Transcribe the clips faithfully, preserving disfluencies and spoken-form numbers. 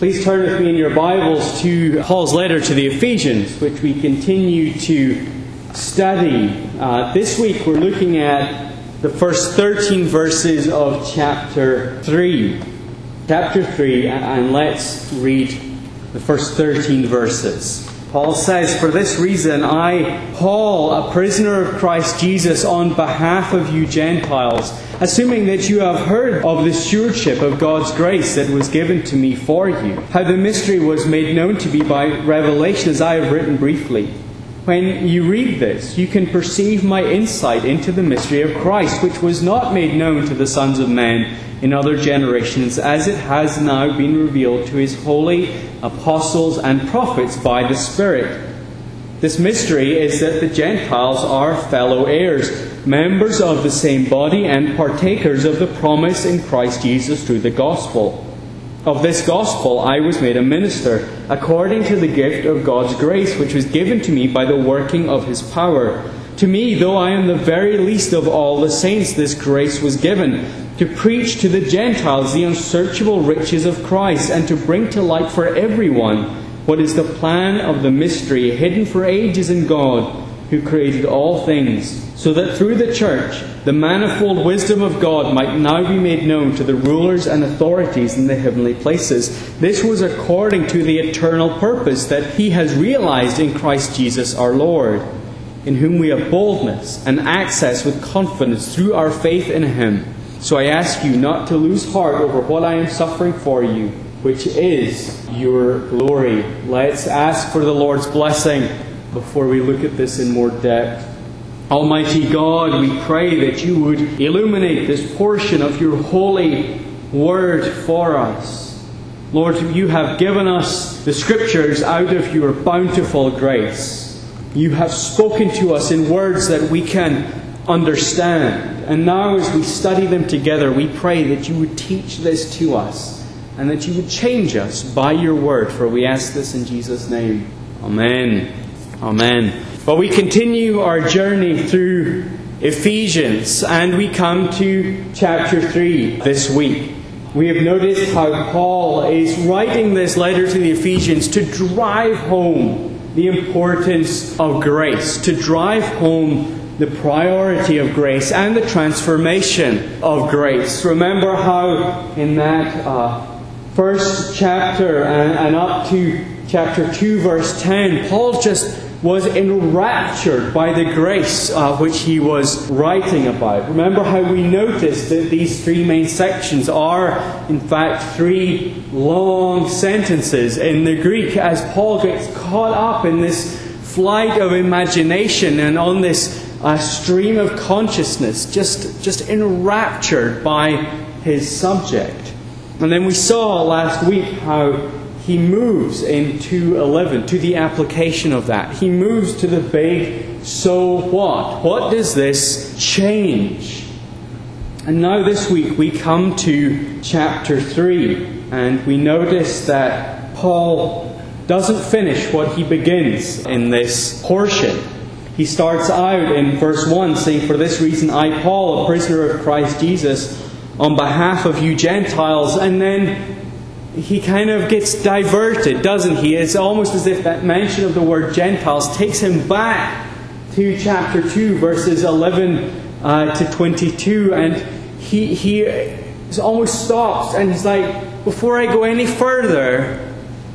Please turn with me in your Bibles to Paul's letter to the Ephesians, which we continue to study. Uh, this week we're looking at the first thirteen verses of chapter three. Chapter three, and let's read the first thirteen verses. Paul says, "For this reason I, Paul, a prisoner of Christ Jesus, on behalf of you Gentiles, assuming that you have heard of the stewardship of God's grace that was given to me for you, how the mystery was made known to me by revelation, as I have written briefly. When you read this, you can perceive my insight into the mystery of Christ, which was not made known to the sons of men in other generations, as it has now been revealed to His holy apostles and prophets by the Spirit. This mystery is that the Gentiles are fellow heirs, members of the same body, and partakers of the promise in Christ Jesus through the gospel. Of this gospel I was made a minister, according to the gift of God's grace, which was given to me by the working of His power. To me, though I am the very least of all the saints, this grace was given, to preach to the Gentiles the unsearchable riches of Christ, and to bring to light for everyone what is the plan of the mystery hidden for ages in God, who created all things, so that through the church the manifold wisdom of God might now be made known to the rulers and authorities in the heavenly places. This was according to the eternal purpose that He has realized in Christ Jesus our Lord, in whom we have boldness and access with confidence through our faith in Him. So I ask you not to lose heart over what I am suffering for you, which is your glory." Let's ask for the Lord's blessing before we look at this in more depth. Almighty God, we pray that you would illuminate this portion of your holy word for us. Lord, you have given us the Scriptures out of your bountiful grace. You have spoken to us in words that we can understand. And now as we study them together, we pray that you would teach this to us and that you would change us by your word. For we ask this in Jesus' name. Amen. Amen. Well, we continue our journey through Ephesians, and we come to chapter three this week. We have noticed how Paul is writing this letter to the Ephesians to drive home the importance of grace, to drive home the priority of grace and the transformation of grace. Remember how in that uh, first chapter and, and up to chapter two, verse ten, Paul just was enraptured by the grace uh, which he was writing about. Remember how we noticed that these three main sections are, in fact, three long sentences in the Greek, as Paul gets caught up in this flight of imagination and on this uh, stream of consciousness, just, just enraptured by his subject. And then we saw last week how he moves in two eleven to the application of that. He moves to the big so what? What does this change? And now this week we come to chapter three, and we notice that Paul doesn't finish what he begins in this portion. He starts out in verse one saying, "For this reason I, Paul, a prisoner of Christ Jesus, on behalf of you Gentiles," and then he kind of gets diverted, doesn't he? It's almost as if that mention of the word Gentiles takes him back to chapter two, verses eleven uh, to twenty-two, and he he almost stops and he's like, before I go any further,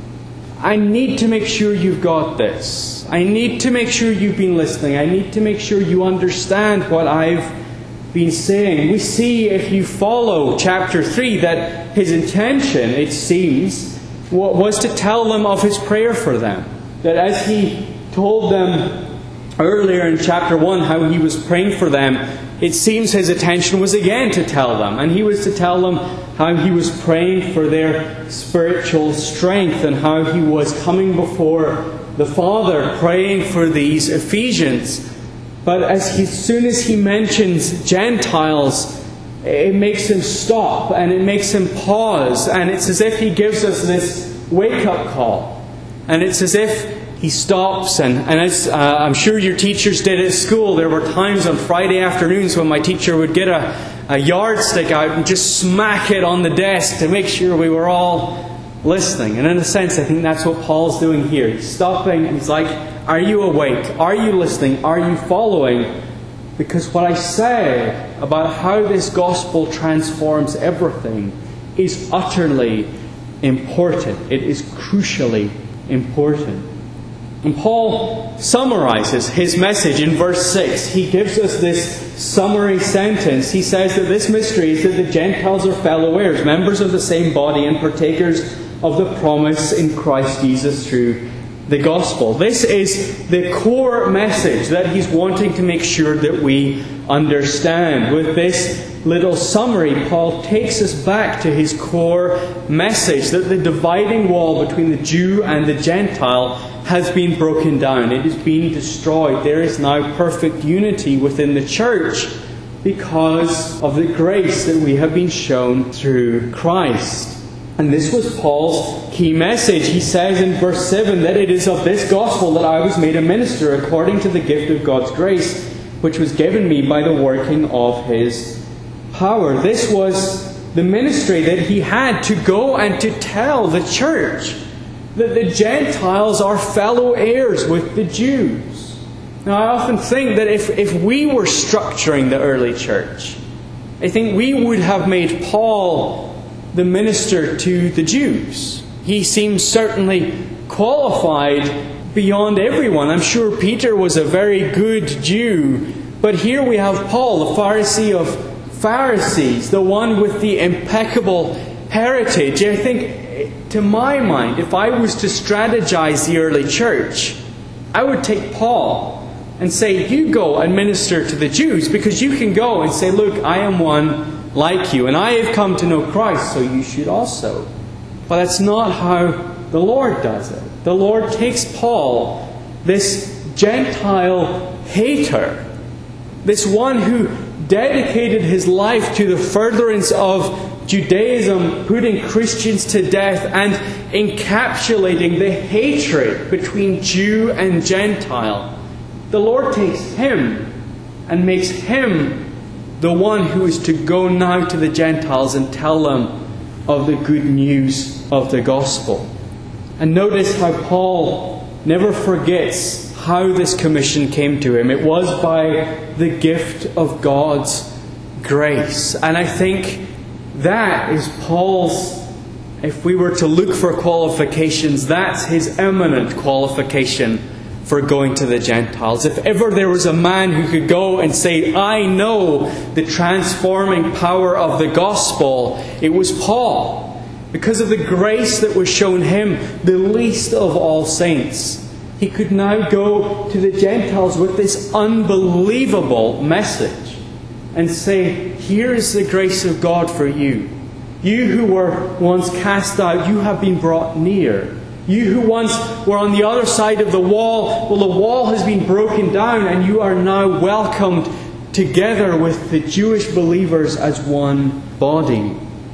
I need to make sure you've got this. I need to make sure you've been listening. I need to make sure you understand what I've been saying. We see, if you follow chapter three, that his intention, it seems, was to tell them of his prayer for them. That as he told them earlier in chapter one how he was praying for them, it seems his intention was again to tell them. And he was to tell them how he was praying for their spiritual strength and how he was coming before the Father praying for these Ephesians. But as, he, as soon as he mentions Gentiles, it makes him stop and it makes him pause. And it's as if he gives us this wake-up call. And it's as if he stops. And, and as uh, I'm sure your teachers did at school, there were times on Friday afternoons when my teacher would get a, a yardstick out and just smack it on the desk to make sure we were all listening. And in a sense, I think that's what Paul's doing here. He's stopping and he's like, are you awake? Are you listening? Are you following? Because what I say about how this gospel transforms everything is utterly important. It is crucially important. And Paul summarizes his message in verse six. He gives us this summary sentence. He says that this mystery is that the Gentiles are fellow heirs, members of the same body, and partakers of the promise in Christ Jesus through the gospel. This is the core message that he's wanting to make sure that we understand. With this little summary, Paul takes us back to his core message that the dividing wall between the Jew and the Gentile has been broken down. It has been destroyed. There is now perfect unity within the church because of the grace that we have been shown through Christ. And this was Paul's key message. He says in verse seven that it is of this gospel that I was made a minister according to the gift of God's grace, which was given me by the working of His power. This was the ministry that he had to go and to tell the church that the Gentiles are fellow heirs with the Jews. Now, I often think that if, if we were structuring the early church, I think we would have made Paul the minister to the Jews. He seems certainly qualified beyond everyone. I'm sure Peter was a very good Jew, but here we have Paul, the Pharisee of Pharisees, the one with the impeccable heritage. I think, to my mind, if I was to strategize the early church, I would take Paul and say, you go and minister to the Jews, because you can go and say, look, I am one like you, and I have come to know Christ, so you should also. But that's not how the Lord does it. The Lord takes Paul, this Gentile hater, this one who dedicated his life to the furtherance of Judaism, putting Christians to death and encapsulating the hatred between Jew and Gentile. The Lord takes him and makes him the one who is to go now to the Gentiles and tell them of the good news of the gospel. And notice how Paul never forgets how this commission came to him. It was by the gift of God's grace. And I think that is Paul's, if we were to look for qualifications, that's his eminent qualification for going to the Gentiles. If ever there was a man who could go and say, I know the transforming power of the gospel, it was Paul. Because of the grace that was shown him, the least of all saints, he could now go to the Gentiles with this unbelievable message and say, here is the grace of God for you. You who were once cast out, you have been brought near. You who once were on the other side of the wall, well, the wall has been broken down and you are now welcomed together with the Jewish believers as one body.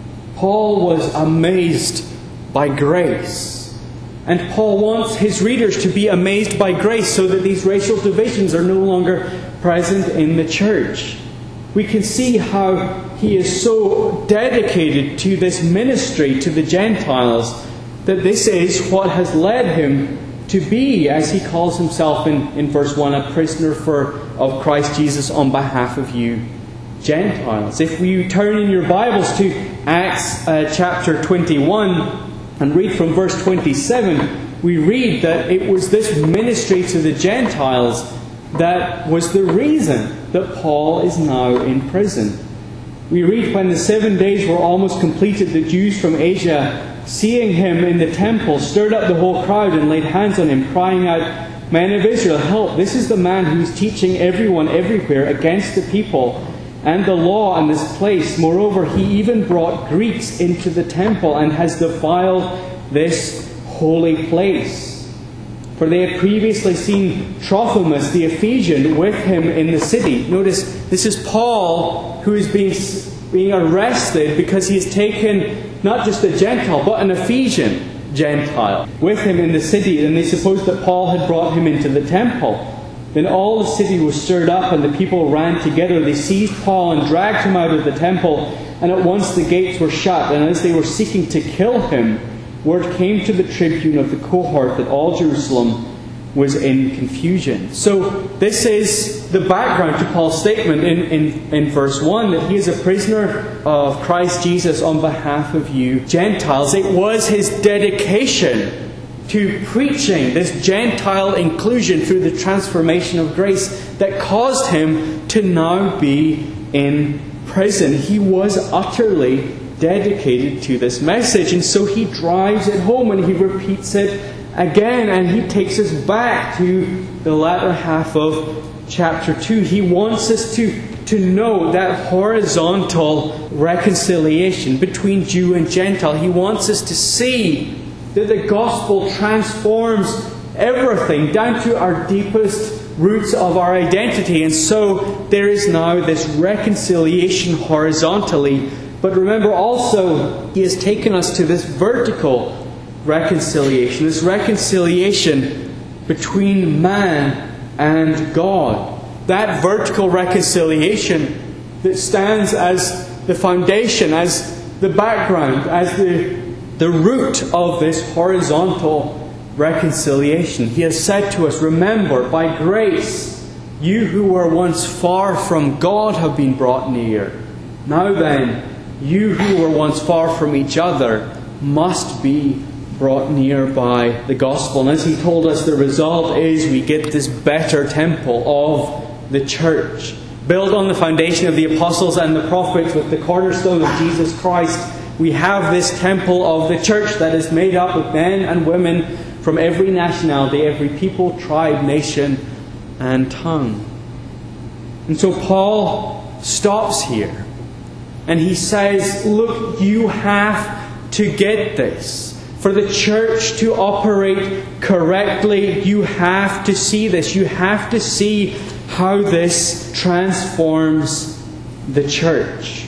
Paul was amazed by grace. And Paul wants his readers to be amazed by grace so that these racial divisions are no longer present in the church. We can see how he is so dedicated to this ministry to the Gentiles that this is what has led him to be, as he calls himself in, in verse one, a prisoner for of Christ Jesus on behalf of you Gentiles. If you turn in your Bibles to Acts uh, chapter twenty-one and read from verse twenty-seven, we read that it was this ministry to the Gentiles that was the reason that Paul is now in prison. We read, when the seven days were almost completed, the Jews from Asia, seeing him in the temple, stirred up the whole crowd and laid hands on him, crying out, Men of Israel, help! This is the man who is teaching everyone everywhere against the people and the law in this place. Moreover, he even brought Greeks into the temple and has defiled this holy place. For they had previously seen Trophimus the Ephesian with him in the city. Notice, this is Paul who is being, being arrested because he has taken not just a Gentile, but an Ephesian Gentile with him in the city. And they supposed that Paul had brought him into the temple. Then all the city was stirred up and the people ran together. They seized Paul and dragged him out of the temple. And at once the gates were shut. And as they were seeking to kill him, word came to the tribune of the cohort that all Jerusalem was in confusion. So this is the background to Paul's statement in, in, in verse one, that he is a prisoner of Christ Jesus on behalf of you Gentiles. It was his dedication to preaching this Gentile inclusion through the transformation of grace that caused him to now be in prison. He was utterly dedicated to this message, and so he drives it home and he repeats it again, and he takes us back to the latter half of chapter two. He wants us to, to know that horizontal reconciliation between Jew and Gentile. He wants us to see that the gospel transforms everything down to our deepest roots of our identity. And so there is now this reconciliation horizontally. But remember also, he has taken us to this vertical reconciliation, this reconciliation between man and God. That vertical reconciliation that stands as the foundation, as the background, as the, the root of this horizontal reconciliation. He has said to us, remember, by grace, you who were once far from God have been brought near. Now then, you who were once far from each other must be brought near by the gospel. And as he told us, the result is we get this better temple of the church, built on the foundation of the apostles and the prophets with the cornerstone of Jesus Christ. We have this temple of the church that is made up of men and women from every nationality, every people, tribe, nation, and tongue. And so Paul stops here and he says, look, you have to get this. For the church to operate correctly, you have to see this. You have to see how this transforms the church.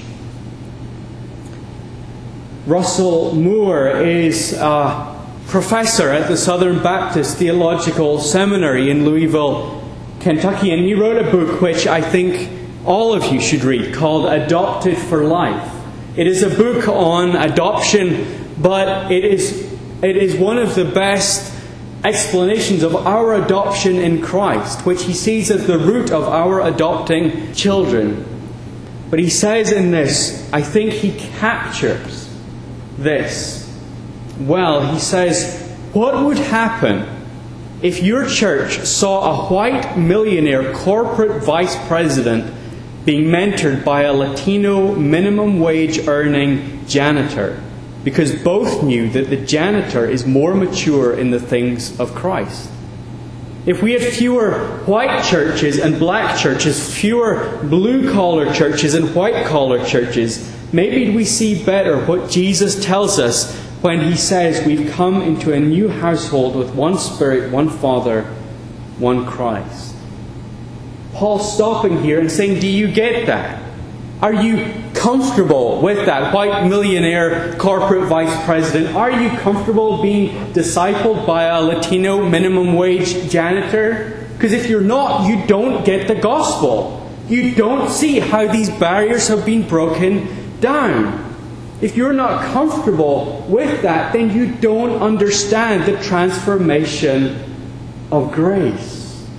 Russell Moore is a professor at the Southern Baptist Theological Seminary in Louisville, Kentucky, and he wrote a book which I think all of you should read, called Adopted for Life. It is a book on adoption, but it is it is one of the best explanations of our adoption in Christ, which he sees as the root of our adopting children. But he says in this, I think he captures this well. He says, what would happen if your church saw a white millionaire corporate vice president being mentored by a Latino minimum wage earning janitor, because both knew that the janitor is more mature in the things of Christ? If we had fewer white churches and black churches, fewer blue-collar churches and white-collar churches, maybe we see better what Jesus tells us when he says we've come into a new household with one Spirit, one Father, one Christ. Paul's stopping here and saying, do you get that? Are you comfortable with that white millionaire corporate vice president? Are you comfortable being discipled by a Latino minimum wage janitor? Because if you're not, you don't get the gospel. You don't see how these barriers have been broken down. If you're not comfortable with that, then you don't understand the transformation of grace.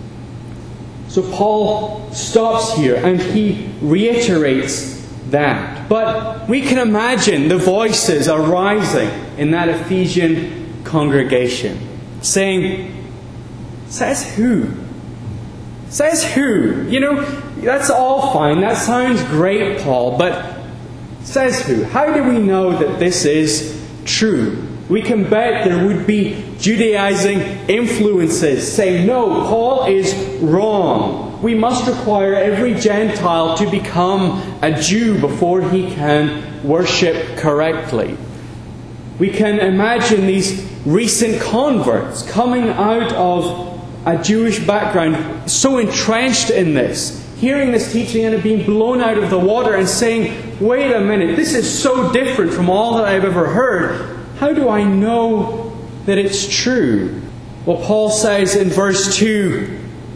So Paul stops here and he reiterates that. But we can imagine the voices arising in that Ephesian congregation saying, says who? Says who? You know, that's all fine. That sounds great, Paul, but says who? How do we know that this is true? We can bet there would be Judaizing influences saying, no, Paul is wrong. We must require every Gentile to become a Jew before he can worship correctly. We can imagine these recent converts coming out of a Jewish background, so entrenched in this, hearing this teaching and it being blown out of the water and saying, wait a minute, this is so different from all that I've ever heard. How do I know that it's true? Well, Paul says in verse two,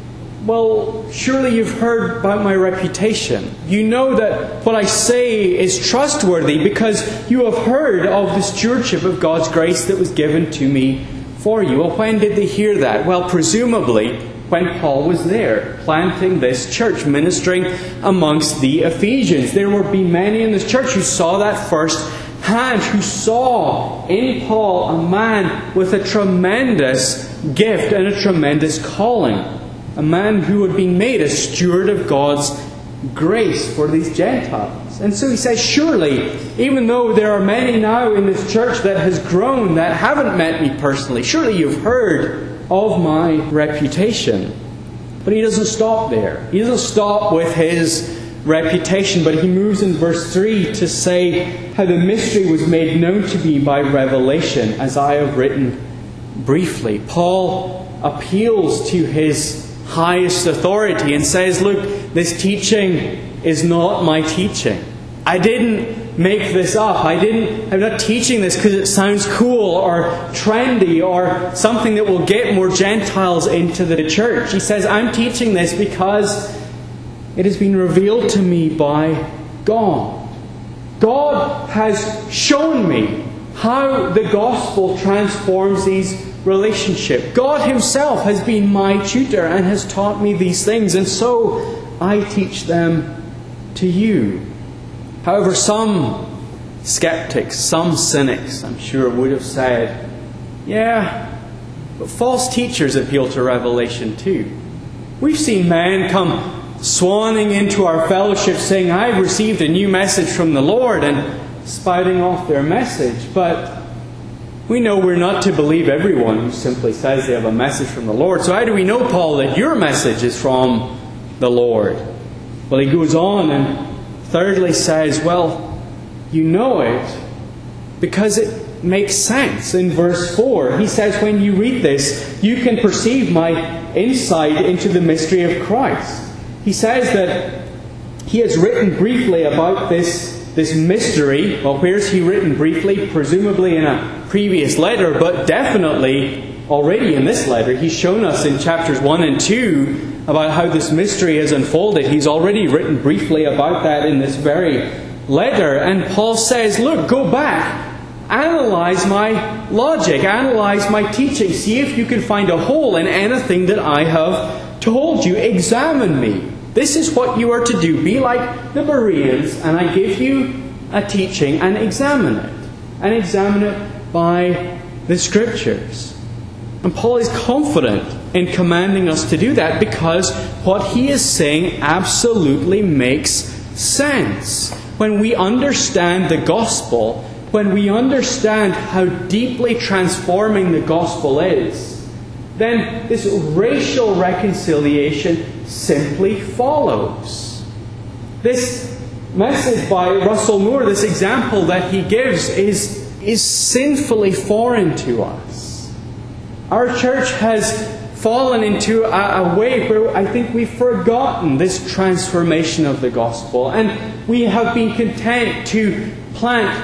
well, surely you've heard about my reputation. You know that what I say is trustworthy because you have heard of the stewardship of God's grace that was given to me for you. Well, when did they hear that? Well, presumably when Paul was there, planting this church, ministering amongst the Ephesians. There would be many in this church who saw that first hand, who saw in Paul a man with a tremendous gift and a tremendous calling. A man who had been made a steward of God's grace for these Gentiles. And so he says, surely, even though there are many now in this church that has grown that haven't met me personally, surely you've heard of my reputation. But he doesn't stop there. He doesn't stop with his reputation, but he moves in verse three to say how the mystery was made known to me by revelation, as I have written briefly. Paul appeals to his highest authority and says, look, this teaching is not my teaching. I didn't make this up. I didn't, I'm not teaching this because it sounds cool or trendy or something that will get more Gentiles into the church. He says, I'm teaching this because it has been revealed to me by God. God has shown me how the gospel transforms these relationships. God Himself has been my tutor and has taught me these things, and so I teach them to you. However, some skeptics, some cynics, I'm sure, would have said, yeah, but false teachers appeal to revelation too. We've seen men come swanning into our fellowship saying, I've received a new message from the Lord, and spouting off their message. But we know we're not to believe everyone who simply says they have a message from the Lord. So how do we know, Paul, that your message is from the Lord? Well, he goes on and thirdly says, well, you know it because it makes sense. In verse four, he says, when you read this, you can perceive my insight into the mystery of Christ. He says that he has written briefly about this This mystery. Well, where's he written briefly? Presumably in a previous letter, but definitely already in this letter. He's shown us in chapters one and two about how this mystery has unfolded. He's already written briefly about that in this very letter. And Paul says, look, go back. Analyze my logic. Analyze my teaching. See if you can find a hole in anything that I have told you. Examine me. This is what you are to do. Be like the Bereans, and I give you a teaching, and examine it. And examine it by the Scriptures. And Paul is confident in commanding us to do that because what he is saying absolutely makes sense. When we understand the gospel, when we understand how deeply transforming the gospel is, then this racial reconciliation simply follows. This message by Russell Moore, this example that he gives, is, is sinfully foreign to us. Our church has fallen into a, a way where I think we've forgotten this transformation of the gospel, and we have been content to plant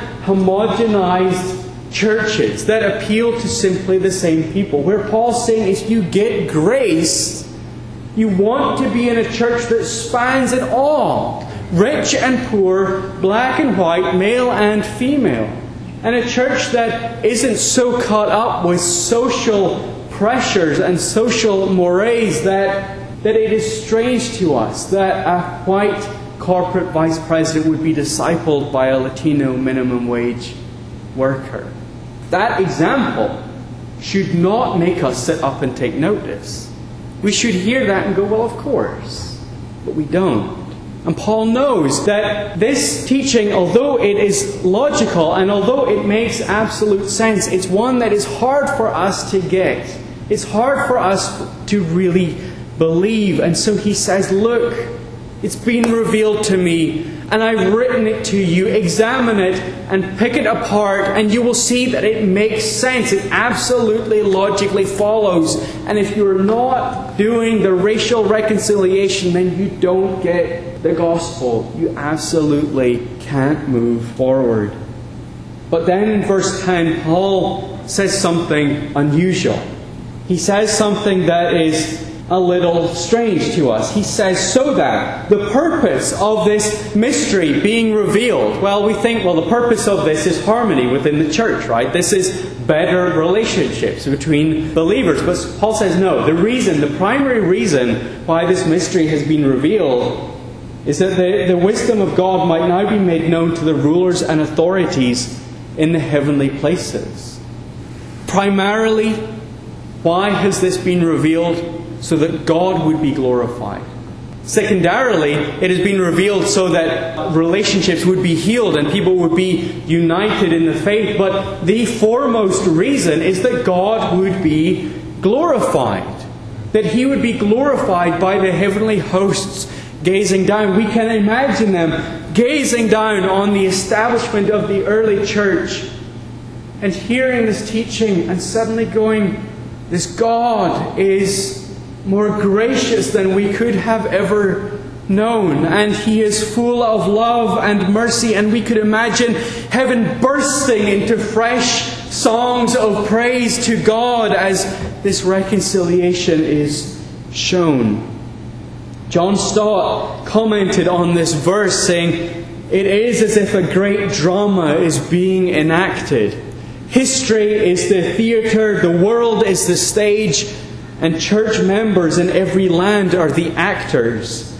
homogenized churches that appeal to simply the same people. Where Paul's saying, if you get grace, you want to be in a church that spans it all. Rich and poor, black and white, male and female. And a church that isn't so caught up with social pressures and social mores that, that it is strange to us that a white corporate vice president would be discipled by a Latino minimum wage worker. That example should not make us sit up and take notice. We should hear that and go, well, of course. But we don't. And Paul knows that this teaching, although it is logical and although it makes absolute sense, it's one that is hard for us to get. It's hard for us to really believe. And so he says, look, it's been revealed to me, and I've written it to you. Examine it and pick it apart, and you will see that it makes sense. It absolutely logically follows. And if you're not doing the racial reconciliation, then you don't get the gospel. You absolutely can't move forward. But then in verse ten, Paul says something unusual. He says something that is a little strange to us. He says, so that the purpose of this mystery being revealed, well, we think, well, the purpose of this is harmony within the church, right? This is better relationships between believers. But Paul says, no, the reason, the primary reason why this mystery has been revealed is that the, the wisdom of God might now be made known to the rulers and authorities in the heavenly places. Primarily, why has this been revealed? So that God would be glorified. Secondarily, it has been revealed so that relationships would be healed and people would be united in the faith. But the foremost reason is that God would be glorified. That He would be glorified by the heavenly hosts gazing down. We can imagine them gazing down on the establishment of the early church and hearing this teaching and suddenly going, this God is more gracious than we could have ever known. And He is full of love and mercy. And we could imagine heaven bursting into fresh songs of praise to God as this reconciliation is shown. John Stott commented on this verse saying, it is as if a great drama is being enacted. History is the theatre, the world is the stage, and church members in every land are the actors.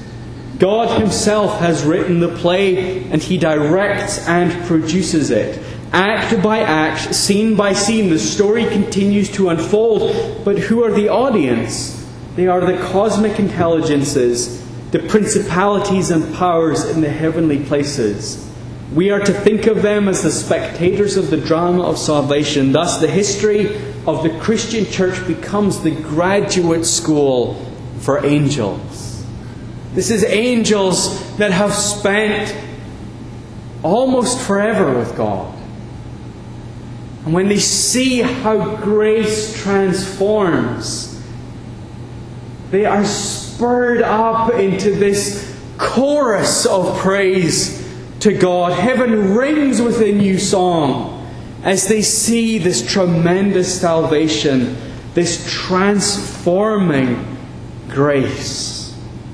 God Himself has written the play, and He directs and produces it. Act by act, scene by scene, the story continues to unfold. But who are the audience? They are the cosmic intelligences, the principalities and powers in the heavenly places. We are to think of them as the spectators of the drama of salvation. Thus, the history of the Christian church becomes the graduate school for angels. This is angels that have spent almost forever with God. And when they see how grace transforms, they are spurred up into this chorus of praise to God. Heaven rings with a new song as they see this tremendous salvation, this transforming grace.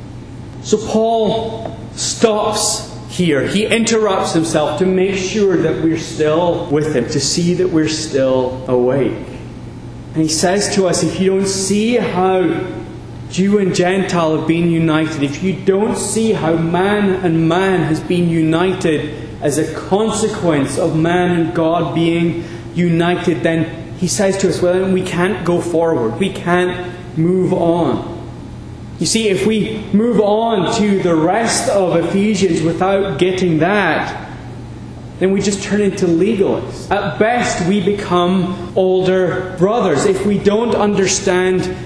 So Paul stops here. He interrupts himself to make sure that we're still with him, to see that we're still awake. And he says to us, if you don't see how Jew and Gentile have been united, if you don't see how man and man has been united as a consequence of man and God being united, then he says to us, well, then we can't go forward. We can't move on. You see, if we move on to the rest of Ephesians without getting that, then we just turn into legalists. At best, we become older brothers. If we don't understand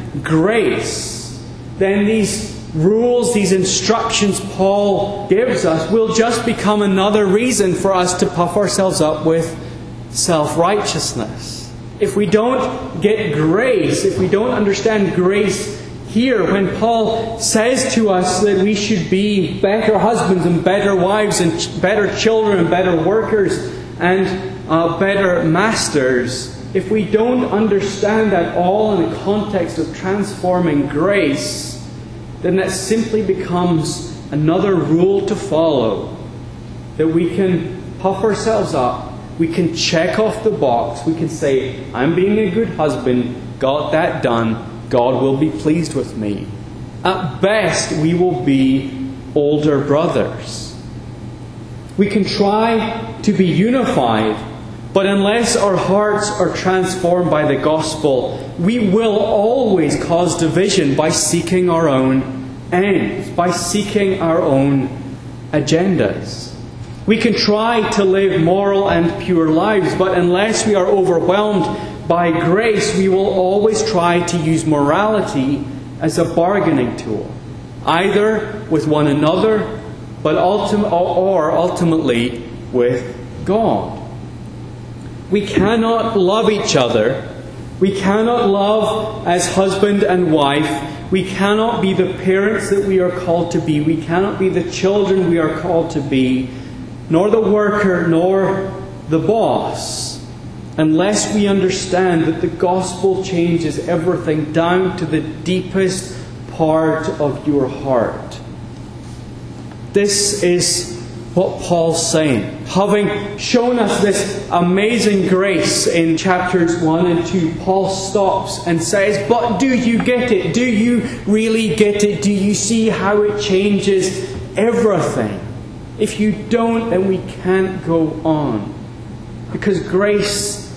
grace, then these rules, these instructions Paul gives us will just become another reason for us to puff ourselves up with self-righteousness. If we don't get grace, if we don't understand grace here, when Paul says to us that we should be better husbands and better wives and ch- better children and better workers and uh, better masters, if we don't understand that all in the context of transforming grace, then that simply becomes another rule to follow. That we can puff ourselves up, we can check off the box, we can say, I'm being a good husband, got that done, God will be pleased with me. At best, we will be older brothers. We can try to be unified, but unless our hearts are transformed by the gospel, we will always cause division by seeking our own ends, by seeking our own agendas. We can try to live moral and pure lives, but unless we are overwhelmed by grace, we will always try to use morality as a bargaining tool, either with one another, but ultim- or ultimately with God. We cannot love each other. We cannot love as husband and wife. We cannot be the parents that we are called to be. We cannot be the children we are called to be, nor the worker, nor the boss, unless we understand that the gospel changes everything down to the deepest part of your heart. This is what Paul's saying. Having shown us this amazing grace in chapters one and two, Paul stops and says, but do you get it? Do you really get it? Do you see how it changes everything? If you don't, then we can't go on. Because grace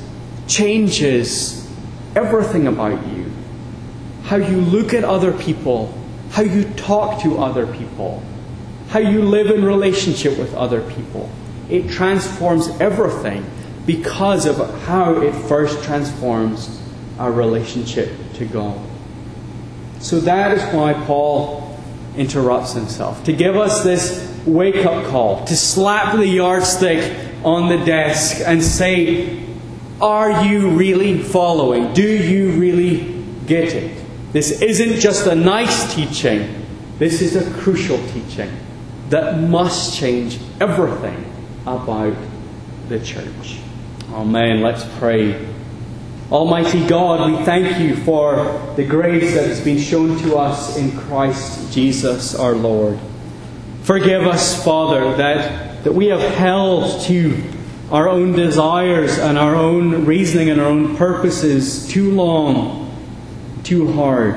changes everything about you. How you look at other people, how you talk to other people, how you live in relationship with other people. It transforms everything because of how it first transforms our relationship to God. So that is why Paul interrupts himself, to give us this wake-up call, to slap the yardstick on the desk and say, are you really following? Do you really get it? This isn't just a nice teaching. This is a crucial teaching that must change everything about the church. Amen. Let's pray. Almighty God, we thank you for the grace that has been shown to us in Christ Jesus our Lord. Forgive us, Father, that, that we have held to our own desires and our own reasoning and our own purposes too long, too hard.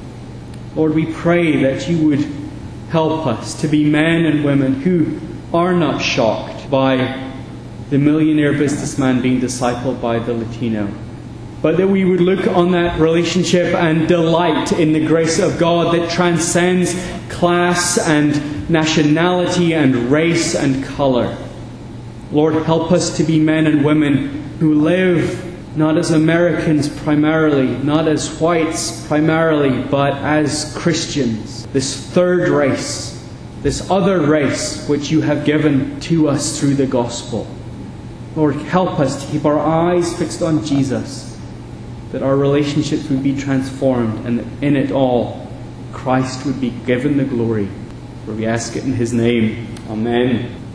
Lord, we pray that you would help us to be men and women who are not shocked by the millionaire businessman being discipled by the Latino, but that we would look on that relationship and delight in the grace of God that transcends class and nationality and race and colour. Lord, help us to be men and women who live not as Americans primarily, not as whites primarily, but as Christians. This third race, this other race which you have given to us through the gospel. Lord, help us to keep our eyes fixed on Jesus, that our relationships would be transformed, and that in it all Christ would be given the glory. For we ask it in His name. Amen.